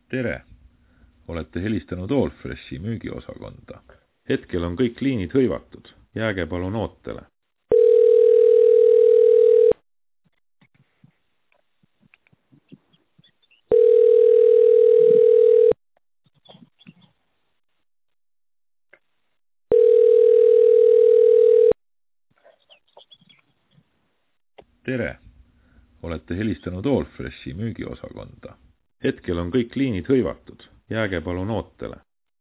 tere! Olete helistanud Allfreshi müügiosakonda. Hetkel on kõik liinid hõivatud. Jääge palun ootele. Tere! Olete helistanud Allfreshi müügiosakonda. Hetkel on kõik liinid hõivatud. Jääge palun ootele.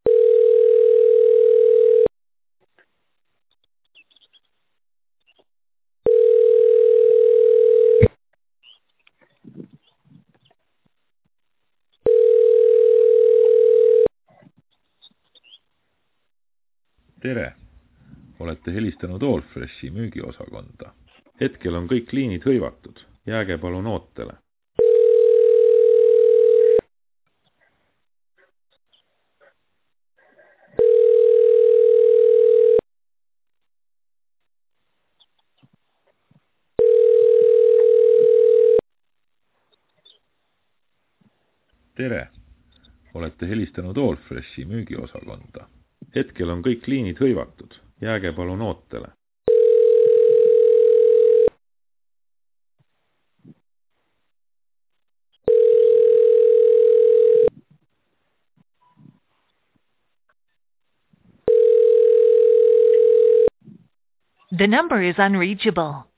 Tere! Olete helistanud Allfreshi müügiosakonda. Hetkel on kõik liinid hõivatud. Jääge palun ootele. Tere! Olete helistanud Allfreshi müügiosakonda. Hetkel on kõik liinid hõivatud. Jääge palun ootele. The number is unreachable.